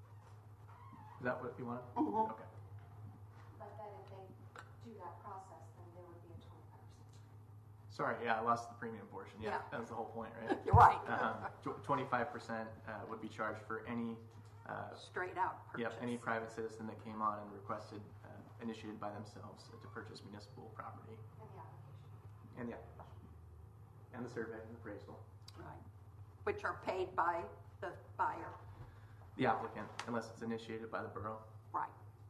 Is that what you want? Mhm. Okay. But then if they do that process, then there would be a twenty-five percent. Sorry, yeah, I lost the premium portion. Yeah, Yeah. that was the whole point, right? You're right. Um, tw- twenty-five percent uh, would be charged for any uh, Straight out purchase. Yep, any private citizen that came on and requested, uh, initiated by themselves uh, to purchase municipal property. And the application. And the application. And the survey and appraisal. Right. Which are paid by the buyer. The applicant, unless it's initiated by the borough. Right.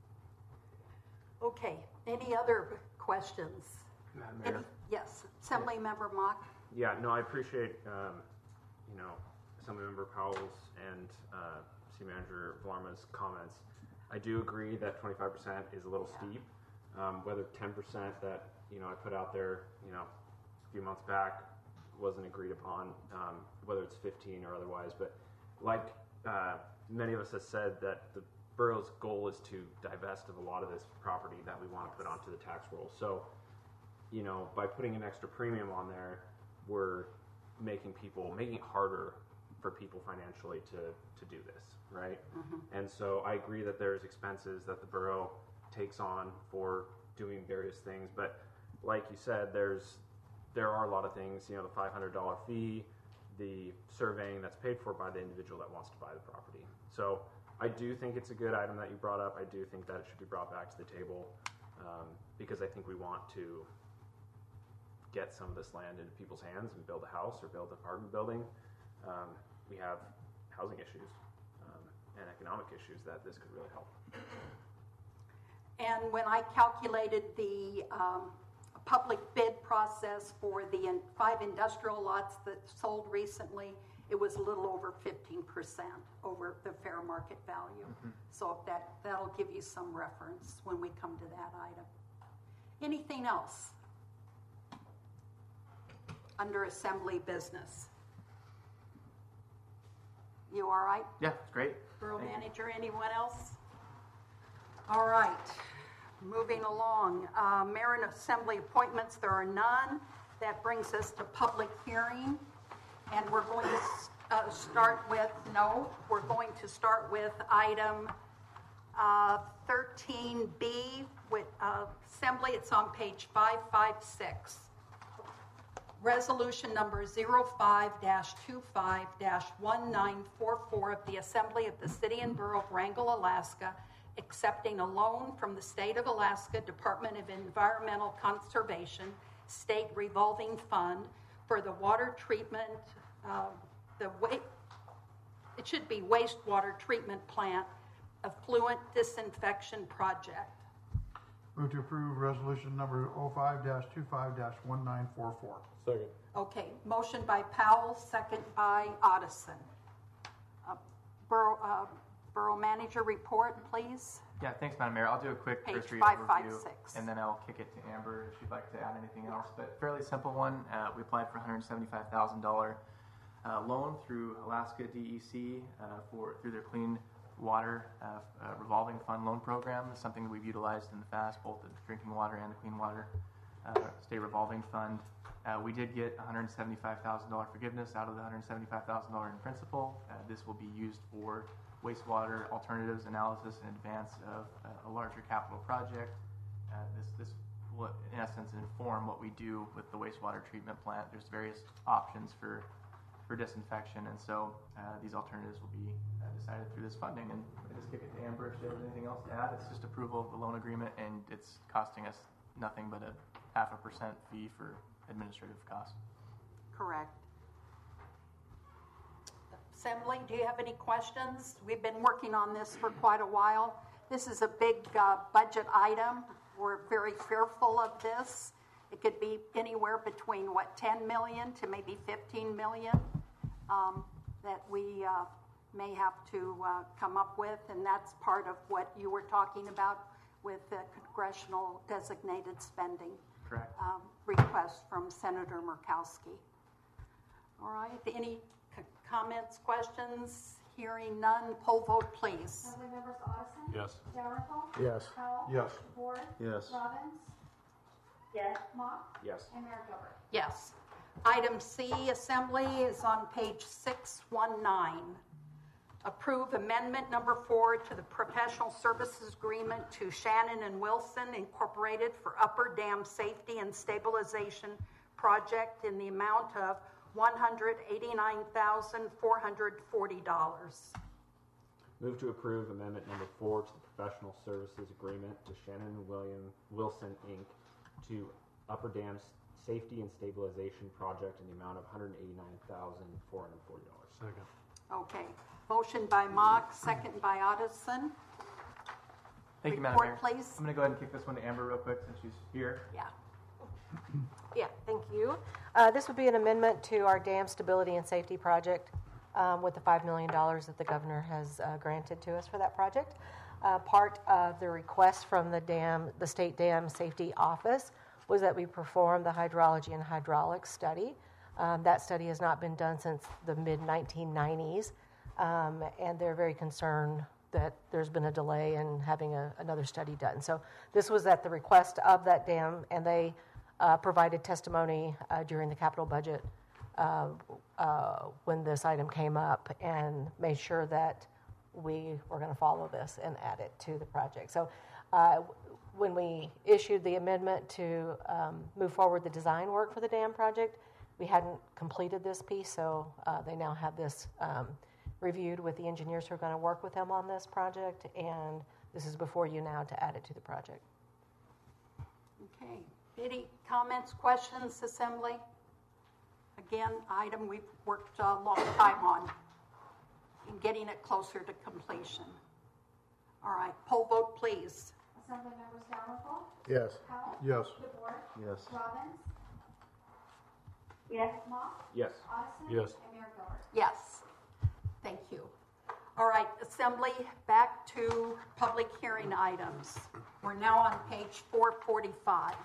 Okay, any other questions? Madam Any- Mayor? Yes, Assembly Member Mock? Yeah, no, I appreciate, um, you know, Assemblymember Powell's and uh, City Manager Villarma's comments. I do agree that twenty-five percent is a little steep. Um, whether ten percent that, you know, I put out there, you know, a few months back wasn't agreed upon, um, whether it's fifteen or otherwise. But like uh, many of us have said, that the borough's goal is to divest of a lot of this property that we want to put onto the tax roll. So, you know, by putting an extra premium on there, we're making people, making it harder for people financially to, to do this, right? Mm-hmm. And so I agree that there's expenses that the borough takes on for doing various things, but like you said, there's there are a lot of things, you know, the five hundred dollars fee, the surveying that's paid for by the individual that wants to buy the property. So I do think it's a good item that you brought up. I do think that it should be brought back to the table, um, because I think we want to get some of this land into people's hands and build a house or build an apartment building. Um, we have housing issues um, and economic issues that this could really help. And when I calculated the um, public bid process for the in- five industrial lots that sold recently, it was a little over fifteen percent over the fair market value. Mm-hmm. So if that, that'll give you some reference when we come to that item. Anything else under assembly business? You all right? Yeah, it's great. Borough Thank you. manager, anyone else? All right, moving along. Uh, Mayor and Assembly appointments, there are none. That brings us to public hearing. And we're going to uh, start with, no, we're going to start with item uh, thirteen B with uh, Assembly. It's on page five five six. Resolution number zero five dash twenty-five dash nineteen forty-four of the Assembly of the City and Borough of Wrangell, Alaska, accepting a loan from the State of Alaska Department of Environmental Conservation State Revolving Fund for the water treatment, uh, the wa- it should be wastewater treatment plant effluent disinfection project. Move to approve resolution number oh five dash twenty-five dash nineteen forty-four. Second. Okay, motion by Powell, second by Otteson. Uh, Borough, uh, Borough Manager report, please. Yeah, thanks, Madam Mayor. I'll do a quick Page first read five overview, five six. and then I'll kick it to Amber if she'd like to add anything else. But fairly simple one. Uh, we applied for a one hundred seventy-five thousand dollars uh, loan through Alaska D E C uh, for through their Clean Water uh, uh, Revolving Fund Loan Program. It's something that we've utilized in the past, both the drinking water and the Clean Water uh, State Revolving Fund. Uh, we did get one hundred seventy-five thousand dollars forgiveness out of the one hundred seventy-five thousand dollars in principal. Uh, this will be used for wastewater alternatives analysis in advance of uh, a larger capital project. Uh, this, this will, in essence, inform what we do with the wastewater treatment plant. There's various options for, for disinfection, and so uh, these alternatives will be uh, decided through this funding. And I just kick it to Amber if she has anything else to add. It's just approval of the loan agreement, and it's costing us nothing but a half a percent fee for administrative costs. Correct. Assembly, do you have any questions? We've been working on this for quite a while. This is a big uh, budget item. We're very fearful of this. It could be anywhere between, what, ten million to maybe fifteen million um, that we uh, may have to uh, come up with, and that's part of what you were talking about with the congressional designated spending. Correct. Um, request from Senator Murkowski. All right, any c- comments, questions? Hearing none, poll vote, please. Assembly members Addison? Yes. Dalrymple? Yes. Powell? Yes. Ward? Yes. Robbins? Yes. Mock? Yes. And Mayor Gilbert? Yes. Item C, Assembly, is on page six one nine. Approve amendment number four to the professional services agreement to Shannon and Wilson Incorporated for Upper Dam Safety and Stabilization Project in the amount of one hundred eighty-nine thousand four hundred forty dollars. Move to approve amendment number four to the professional services agreement to Shannon and William Wilson Incorporated to Upper Dam Safety and Stabilization Project in the amount of one hundred eighty-nine thousand four hundred forty dollars. Second. Okay. Motion by Mock, second by Addison. Thank you, Madam Report, Mayor. please. I'm going to go ahead and kick this one to Amber real quick since she's here. Yeah. Yeah, thank you. Uh, This would be an amendment to our dam stability and safety project um, with the five million dollars that the governor has uh, granted to us for that project. Uh, Part of the request from the dam, the State Dam Safety Office was that we perform the hydrology and hydraulics study. Um, That study has not been done since the mid nineteen nineties, um, and they're very concerned that there's been a delay in having a, another study done. So this was at the request of that dam, and they uh, provided testimony uh, during the capital budget uh, uh, when this item came up, and made sure that we were going to follow this and add it to the project. So uh, when we issued the amendment to um, move forward the design work for the dam project, we hadn't completed this piece, so uh, they now have this um, reviewed with the engineers who are going to work with them on this project, and this is before you now to add it to the project. Okay. Any comments, questions, Assembly? Again, item we've worked a long time on in getting it closer to completion. All right. Poll vote, please. Assembly members Dalrymple? Yes. Powell? Yes. DeBoer? Yes. Robbins? Yes. Mock? Yes. Addison? Yes. And Mayor Gilbert? Yes. Thank you. All right, Assembly, back to public hearing items. We're now on page four forty-five.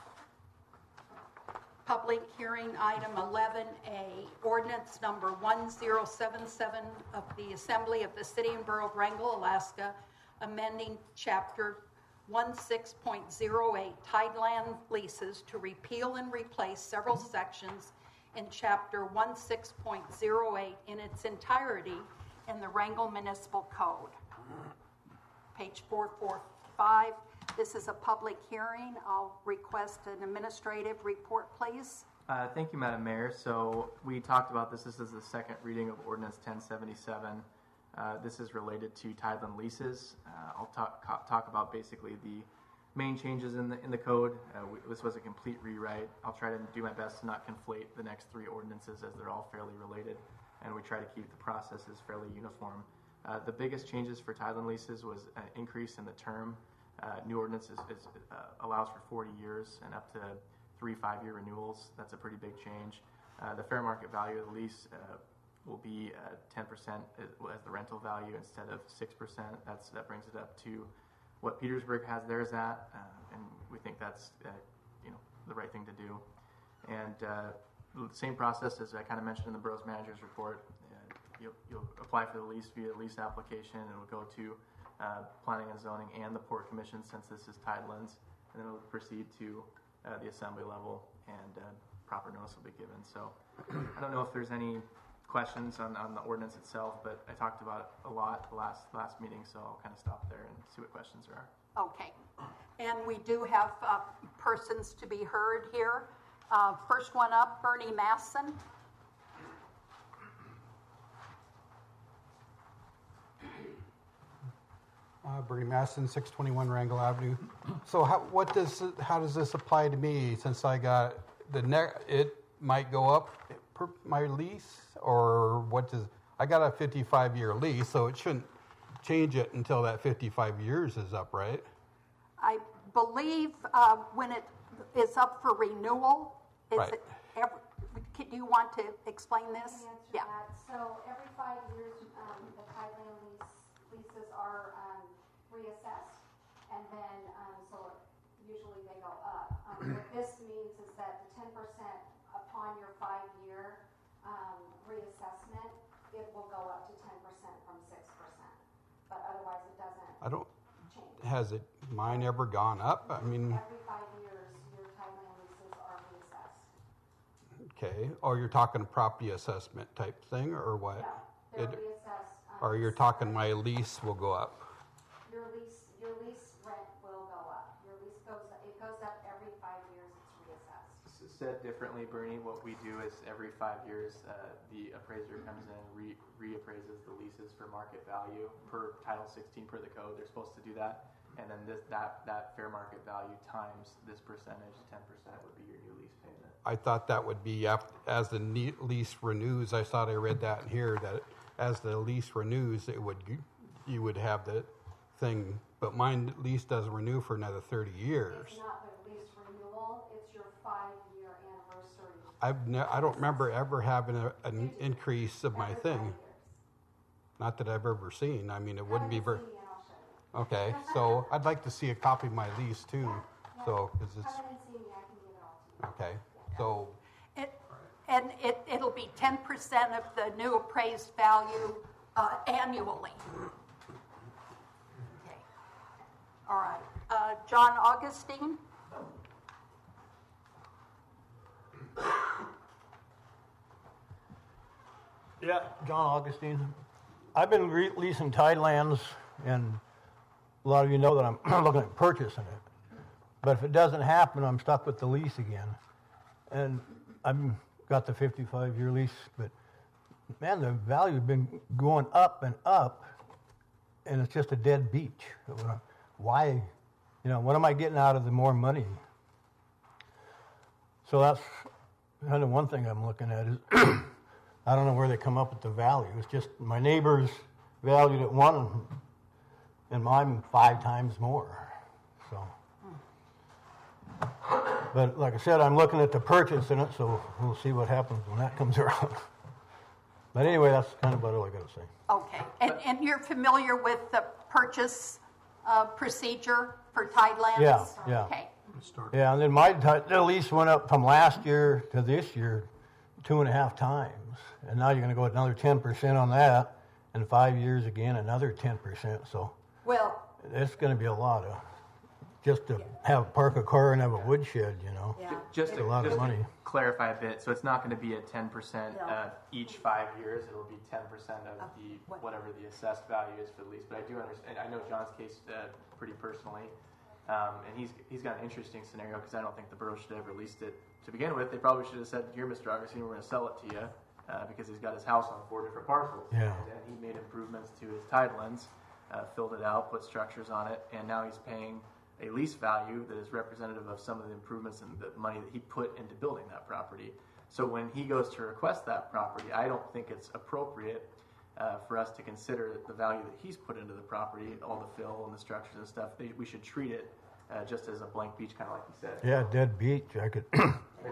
Public hearing item eleven A, ordinance number one zero seven seven of the Assembly of the City and Borough of Wrangell, Alaska, amending chapter sixteen point oh eight Tideland leases to repeal and replace several sections in chapter sixteen point oh eight in its entirety in the Wrangell Municipal Code. Page four forty-five. This is a public hearing. I'll request an administrative report, please. Uh, thank you, Madam Mayor. So we talked about this. This is the second reading of Ordinance ten seventy-seven. Uh, this is related to Tideland leases. Uh, I'll talk co- talk about basically the main changes in the in the code. Uh, we, this was a complete rewrite. I'll try to do my best to not conflate the next three ordinances as they're all fairly related, and we try to keep the processes fairly uniform. Uh, the biggest changes for Tideland leases was an increase in the term. Uh, new ordinance is, is, uh, allows for forty years and up to three five-year renewals. That's a pretty big change. Uh, the fair market value of the lease uh, will be uh, ten percent as, as the rental value instead of six percent. That's that brings it up to what Petersburg has theirs at, uh, and we think that's uh, you know the right thing to do. And uh, the same process as I kind of mentioned in the borough's manager's report. Uh, you'll, you'll apply for the lease via the lease application, and it'll go to uh, planning and zoning and the port commission since this is tidelands, and then it'll proceed to uh, the assembly level, and uh, proper notice will be given. So I don't know if there's any questions on, on the ordinance itself, but I talked about it a lot last last meeting, so I'll kind of stop there and see what questions there are. Okay. And we do have uh, persons to be heard here. Uh, first one up, Bernie Masson. Uh, Bernie Masson, six twenty-one Wrangell Avenue. So how, what does, how does this apply to me since I got the, ne- it might go up per my lease, or what does, I got a fifty-five year lease, so it shouldn't change it until that fifty-five years is up, right? I believe uh, when it is up for renewal, is Right. it every, can, do you want to explain this? I can answer Yeah. that. So every five years, um, the Thailand lease, leases are um, reassessed, and then um, so usually they go up. Um, what this means is that the ten percent upon your five-year um, reassessment, it will go up to ten percent from six percent. But otherwise, it doesn't I don't, change. has it, mine ever gone up? I mean, Every five years, your Thailand leases are reassessed. okay, or you're talking property assessment type thing, or what? No, they're It- reassessed. Um, Or you're talking my lease will go up? Your lease, your lease rent will go up. Your lease goes, it goes up every five years, it's reassessed. S- Said differently, Bernie, what we do is every five years, uh, the appraiser comes in, re- reappraises the leases for market value per Title sixteen per the code. They're supposed to do that, and then this that that fair market value times this percentage, ten percent would be your new lease payment. I thought that would be up as the ne- lease renews. I thought I read that in here that as the lease renews, it would you would have the thing. But mine lease doesn't renew for another thirty years. It's not the lease renewal, it's your five-year anniversary. I've ne- I don't remember ever having a, an increase of my Every thing. five years. Not that I've ever seen. I mean, it wouldn't be Haven't very. seen it, I'll show you. Okay, so I'd like to see a copy of my lease too. Yeah, So, because it's Haven't seen it, I can give it all to you. okay. So It, and it, it'll be ten percent of the new appraised value uh, annually. Okay. All right. Uh, John Augustine? Yeah, John Augustine. I've been re- leasing Tidelands, and a lot of you know that I'm looking at purchasing it. But if it doesn't happen, I'm stuck with the lease again. And I've got the fifty-five year lease, but man, the value's been going up and up, and it's just a dead beach. Why, you know, what am I getting out of the more money? So that's kind of one thing I'm looking at is I don't know where they come up with the value. It's just my neighbor's valued at one, and mine five times more. So, but like I said, I'm looking at the purchase in it, so we'll see what happens when that comes around. But anyway, that's kind of about all I got to say. Okay. And, and you're familiar with the purchase uh, procedure for Tidelands? Yeah, yeah. Okay. Yeah, and then my ti- the lease went up from last year to this year two and a half times, and now you're going to go another ten percent on that, and five years again another ten percent. So Well, it's going to be a lot of just to have park a car and have a woodshed, you know. yeah. Just It's to, a lot of just to money. clarify a bit, so it's not going to be a ten percent No. uh, each five years. It'll be ten percent of Of the what? whatever the assessed value is for the lease. But I do understand. I know John's case uh, pretty personally, um, and he's he's got an interesting scenario because I don't think the borough should have released it to begin with. They probably should have said, "Here, Mister Augustine, we're going to sell it to you," uh, because he's got his house on four different parcels. Yeah. And, and he made improvements to his tidelands, uh, filled it out, put structures on it, and now he's paying a lease value that is representative of some of the improvements and the money that he put into building that property. So when he goes to request that property, I don't think it's appropriate uh, for us to consider the value that he's put into the property, all the fill and the structures and stuff. They, we should treat it uh, just as a blank beach, kind of like you said. Yeah, dead beach. I could. Maybe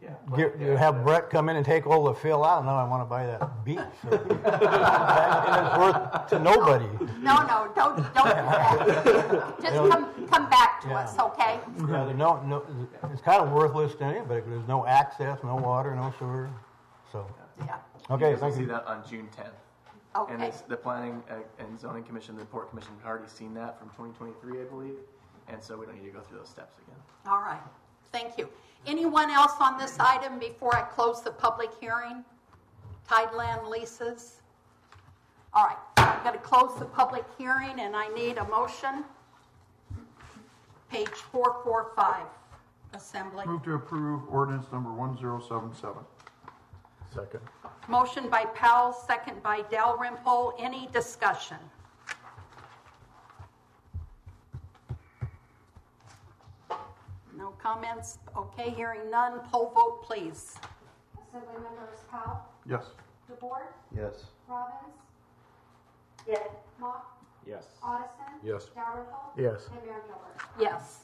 Yeah. Get, you have Brett come in and take all the fill out. Now I want to buy that beach. So. And it's worth to nobody. No, no, don't, don't do that. Just come, come back to Yeah. us, okay? Yeah, there's no, no, it's kind of worthless to anybody. There's no access, no water, no sewer. So, Yeah. okay, We'll thank see you. that on June tenth. Okay. And it's the Planning uh, and Zoning Commission, the Port Commission had already seen that from twenty twenty-three, I believe. And so we don't need to go through those steps again. All right, thank you. Anyone else on this item before I close the public hearing? Tideland leases? All right, I'm going to close the public hearing and I need a motion. Page four forty-five, Assembly. Move to approve ordinance number one zero seven seven. Second. Motion by Powell, second by Dalrymple. Any discussion? No comments? Okay, hearing none. Poll vote, please. Assembly members Powell, Yes. DeBoer, Yes. Robbins, Yes. Mock, Yes. Addison, Yes. Dalrymple, Yes. and Mayor Gilbert. Yes.